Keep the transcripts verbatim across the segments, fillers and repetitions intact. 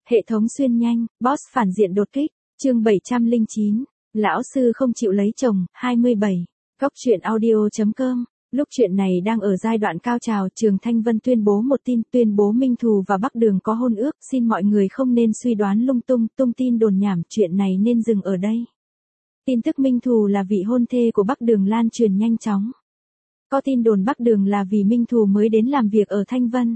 Hệ thống xuyên nhanh, boss phản diện đột kích, chương bảy trăm lẻ chín, lão sư không chịu lấy chồng, hai mươi bảy. Góc truyện audio.com. Lúc chuyện này đang ở giai đoạn cao trào, Trường Thanh Vân tuyên bố một tin, tuyên bố Minh Thù và Bắc Đường có hôn ước, xin mọi người không nên suy đoán lung tung, tung tin đồn nhảm, chuyện này nên dừng ở đây. Tin tức Minh Thù là vị hôn thê của Bắc Đường lan truyền nhanh chóng. Có tin đồn Bắc Đường là vì Minh Thù mới đến làm việc ở Thanh Vân.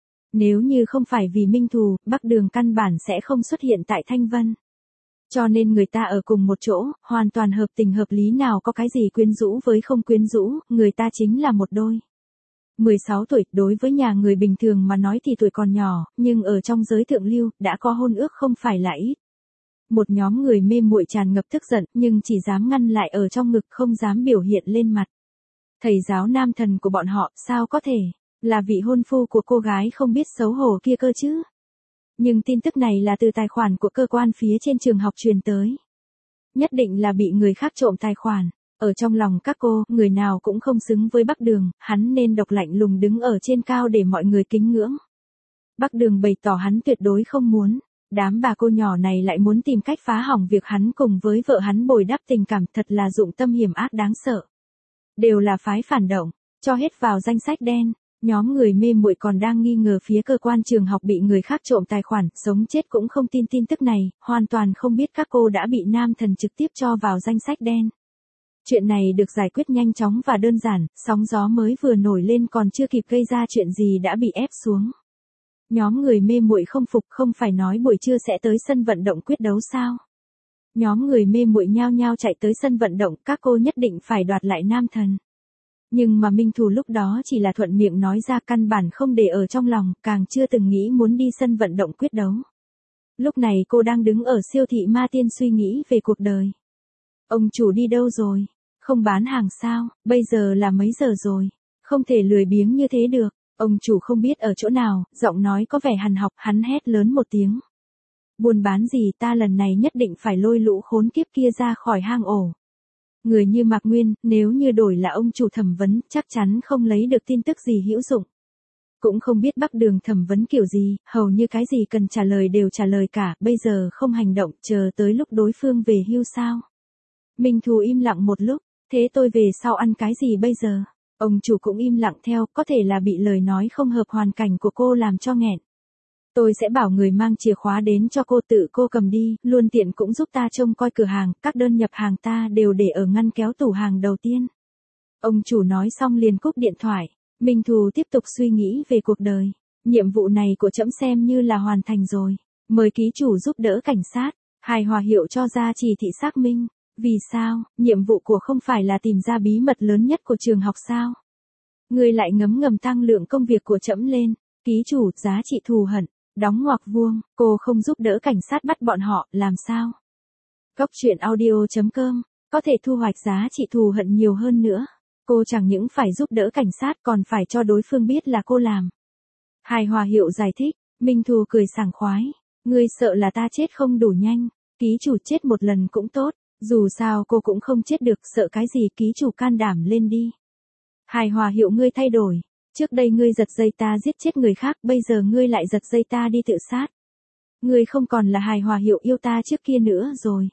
Nếu như không phải vì Minh Thù, Bắc Đường căn bản sẽ không xuất hiện tại Thanh Vân. Cho nên người ta ở cùng một chỗ, hoàn toàn hợp tình hợp lý, nào có cái gì quyến rũ với không quyến rũ, người ta chính là một đôi. mười sáu tuổi, đối với nhà người bình thường mà nói thì tuổi còn nhỏ, nhưng ở trong giới thượng lưu, đã có hôn ước không phải là ít. Một nhóm người mê muội tràn ngập tức giận, nhưng chỉ dám ngăn lại ở trong ngực, không dám biểu hiện lên mặt. Thầy giáo nam thần của bọn họ, sao có thể là vị hôn phu của cô gái không biết xấu hổ kia cơ chứ? Nhưng tin tức này là từ tài khoản của cơ quan phía trên trường học truyền tới. Nhất định là bị người khác trộm tài khoản. Ở trong lòng các cô, người nào cũng không xứng với Bắc Đường, hắn nên độc lạnh lùng đứng ở trên cao để mọi người kính ngưỡng. Bắc Đường bày tỏ hắn tuyệt đối không muốn. Đám bà cô nhỏ này lại muốn tìm cách phá hỏng việc hắn cùng với vợ hắn bồi đắp tình cảm, thật là dụng tâm hiểm ác đáng sợ. Đều là phái phản động, cho hết vào danh sách đen. Nhóm người mê muội còn đang nghi ngờ phía cơ quan trường học bị người khác trộm tài khoản, sống chết cũng không tin tin tức này, hoàn toàn không biết các cô đã bị nam thần trực tiếp cho vào danh sách đen. Chuyện này được giải quyết nhanh chóng và đơn giản, sóng gió mới vừa nổi lên còn chưa kịp gây ra chuyện gì đã bị ép xuống. Nhóm người mê muội không phục, không phải nói buổi trưa sẽ tới sân vận động quyết đấu sao? Nhóm người mê muội nhao nhao chạy tới sân vận động, các cô nhất định phải đoạt lại nam thần. Nhưng mà Minh Thù lúc đó chỉ là thuận miệng nói ra, căn bản không để ở trong lòng, càng chưa từng nghĩ muốn đi sân vận động quyết đấu. Lúc này cô đang đứng ở siêu thị Ma Tiên suy nghĩ về cuộc đời. Ông chủ đi đâu rồi? Không bán hàng sao? Bây giờ là mấy giờ rồi? Không thể lười biếng như thế được. Ông chủ không biết ở chỗ nào, giọng nói có vẻ hằn học, hắn hét lớn một tiếng. Buôn bán gì, ta lần này nhất định phải lôi lũ khốn kiếp kia ra khỏi hang ổ. Người như Mạc Nguyên, nếu như đổi là ông chủ thẩm vấn, chắc chắn không lấy được tin tức gì hữu dụng. Cũng không biết Bắc Đường thẩm vấn kiểu gì, hầu như cái gì cần trả lời đều trả lời cả, bây giờ không hành động, chờ tới lúc đối phương về hưu sao. Minh Thù im lặng một lúc, thế tôi về sau ăn cái gì bây giờ? Ông chủ cũng im lặng theo, có thể là bị lời nói không hợp hoàn cảnh của cô làm cho nghẹn. Tôi sẽ bảo người mang chìa khóa đến cho cô, tự cô cầm đi, luôn tiện cũng giúp ta trông coi cửa hàng, các đơn nhập hàng ta đều để ở ngăn kéo tủ hàng đầu tiên. Ông chủ nói xong liền cúp điện thoại. Minh Thù tiếp tục suy nghĩ về cuộc đời. Nhiệm vụ này của trẫm xem như là hoàn thành rồi. Mời ký chủ giúp đỡ cảnh sát. Hài Hòa Hiệu cho ra chỉ thị xác minh. Vì sao, nhiệm vụ của không phải là tìm ra bí mật lớn nhất của trường học sao? Người lại ngấm ngầm tăng lượng công việc của trẫm lên. Ký chủ, giá trị thù hận. Đóng ngoặc vuông, cô không giúp đỡ cảnh sát bắt bọn họ, làm sao? Góc truyện audio.com, có thể thu hoạch giá trị thù hận nhiều hơn nữa. Cô chẳng những phải giúp đỡ cảnh sát còn phải cho đối phương biết là cô làm. Hài Hòa Hiệu giải thích, Minh Thù cười sảng khoái. Ngươi sợ là ta chết không đủ nhanh, ký chủ chết một lần cũng tốt, dù sao cô cũng không chết được, sợ cái gì, ký chủ can đảm lên đi. Hài Hòa Hiệu, ngươi thay đổi. Trước đây ngươi giật dây ta giết chết người khác, bây giờ ngươi lại giật dây ta đi tự sát. Ngươi không còn là Hài Hòa Hiệu yêu ta trước kia nữa rồi.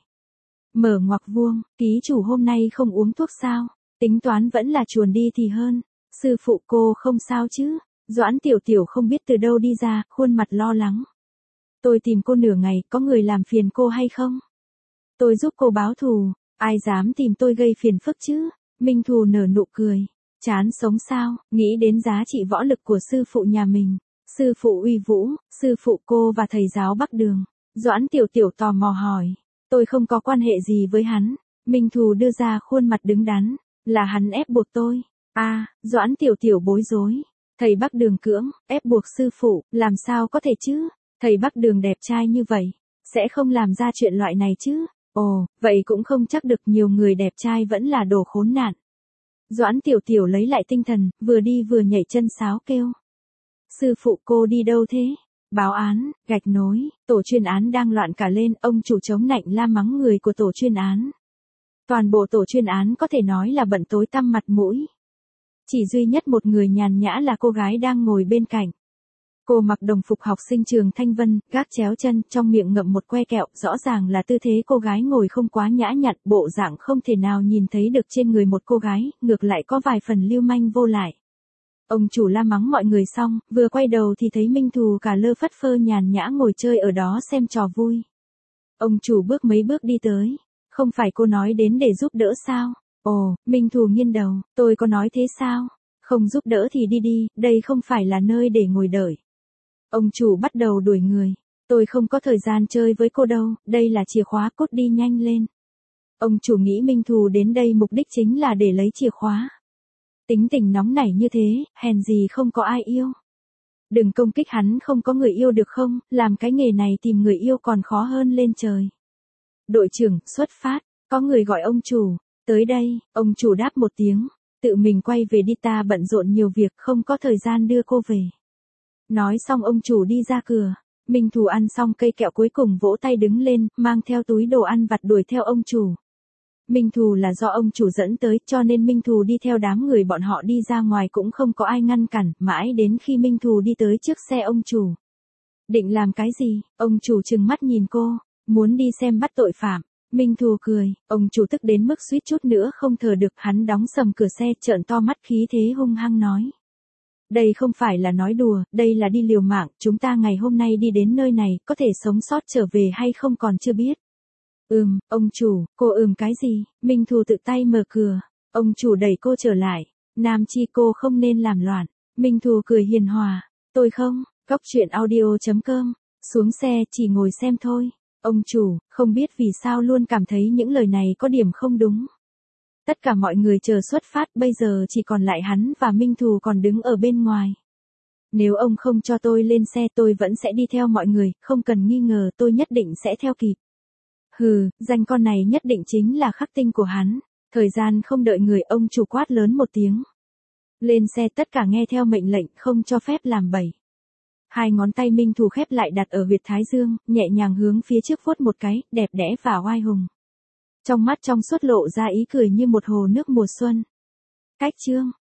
Mở ngoặc vuông, ký chủ hôm nay không uống thuốc sao? Tính toán vẫn là chuồn đi thì hơn. Sư phụ, cô không sao chứ? Doãn Tiểu Tiểu không biết từ đâu đi ra, khuôn mặt lo lắng. Tôi tìm cô nửa ngày, có người làm phiền cô hay không? Tôi giúp cô báo thù, ai dám tìm tôi gây phiền phức chứ? Minh Thù nở nụ cười. Chán sống sao, nghĩ đến giá trị võ lực của sư phụ nhà mình. Sư phụ uy vũ, sư phụ cô và thầy giáo Bắc Đường. Doãn Tiểu Tiểu tò mò hỏi. Tôi không có quan hệ gì với hắn. Minh Thù đưa ra khuôn mặt đứng đắn. Là hắn ép buộc tôi. a à, Doãn Tiểu Tiểu bối rối. Thầy Bắc Đường cưỡng, ép buộc sư phụ, làm sao có thể chứ? Thầy Bắc Đường đẹp trai như vậy, sẽ không làm ra chuyện loại này chứ? Ồ, vậy cũng không chắc được, nhiều người đẹp trai vẫn là đồ khốn nạn. Doãn Tiểu Tiểu lấy lại tinh thần, vừa đi vừa nhảy chân sáo kêu. Sư phụ, cô đi đâu thế? Báo án, gạch nối, tổ chuyên án đang loạn cả lên, ông chủ chống nạnh la mắng người của tổ chuyên án. Toàn bộ tổ chuyên án có thể nói là bận tối tăm mặt mũi. Chỉ duy nhất một người nhàn nhã là cô gái đang ngồi bên cạnh. Cô mặc đồng phục học sinh trường Thanh Vân, gác chéo chân, trong miệng ngậm một que kẹo, rõ ràng là tư thế cô gái ngồi không quá nhã nhặn, bộ dạng không thể nào nhìn thấy được trên người một cô gái, ngược lại có vài phần lưu manh vô lại. Ông chủ la mắng mọi người xong, vừa quay đầu thì thấy Minh Thù cả lơ phất phơ nhàn nhã ngồi chơi ở đó xem trò vui. Ông chủ bước mấy bước đi tới. Không phải cô nói đến để giúp đỡ sao? Ồ, Minh Thù nghiêng đầu, tôi có nói thế sao? Không giúp đỡ thì đi đi, đây không phải là nơi để ngồi đợi. Ông chủ bắt đầu đuổi người. Tôi không có thời gian chơi với cô đâu, đây là chìa khóa, cút đi nhanh lên. Ông chủ nghĩ Minh Thù đến đây mục đích chính là để lấy chìa khóa. Tính tình nóng nảy như thế, hèn gì không có ai yêu. Đừng công kích hắn, không có người yêu được không, làm cái nghề này tìm người yêu còn khó hơn lên trời. Đội trưởng, xuất phát, có người gọi ông chủ, tới đây, ông chủ đáp một tiếng, tự mình quay về đi, ta bận rộn nhiều việc, không có thời gian đưa cô về. Nói xong ông chủ đi ra cửa, Minh Thù ăn xong cây kẹo cuối cùng vỗ tay đứng lên, mang theo túi đồ ăn vặt đuổi theo ông chủ. Minh Thù là do ông chủ dẫn tới, cho nên Minh Thù đi theo đám người bọn họ đi ra ngoài cũng không có ai ngăn cản, mãi đến khi Minh Thù đi tới trước xe ông chủ. Định làm cái gì? Ông chủ trừng mắt nhìn cô, muốn đi xem bắt tội phạm. Minh Thù cười, ông chủ tức đến mức suýt chút nữa không thở được, hắn đóng sầm cửa xe, trợn to mắt khí thế hung hăng nói. Đây không phải là nói đùa, đây là đi liều mạng, chúng ta ngày hôm nay đi đến nơi này, có thể sống sót trở về hay không còn chưa biết. Ừm, ông chủ, cô ừm cái gì? Minh Thù tự tay mở cửa, ông chủ đẩy cô trở lại, Nam Chi cô không nên làm loạn. Minh Thù cười hiền hòa, tôi không, Cóc truyện audio chấm com, xuống xe chỉ ngồi xem thôi. Ông chủ, không biết vì sao luôn cảm thấy những lời này có điểm không đúng. Tất cả mọi người chờ xuất phát, bây giờ chỉ còn lại hắn và Minh Thù còn đứng ở bên ngoài. Nếu ông không cho tôi lên xe tôi vẫn sẽ đi theo mọi người, không cần nghi ngờ tôi nhất định sẽ theo kịp. Hừ, danh con này nhất định chính là khắc tinh của hắn. Thời gian không đợi người, ông chủ quát lớn một tiếng. Lên xe, tất cả nghe theo mệnh lệnh, không cho phép làm bậy. Hai ngón tay Minh Thù khép lại đặt ở huyệt thái dương, nhẹ nhàng hướng phía trước vuốt một cái, đẹp đẽ và oai hùng. Trong mắt trong suốt lộ ra ý cười như một hồ nước mùa xuân. Cách chương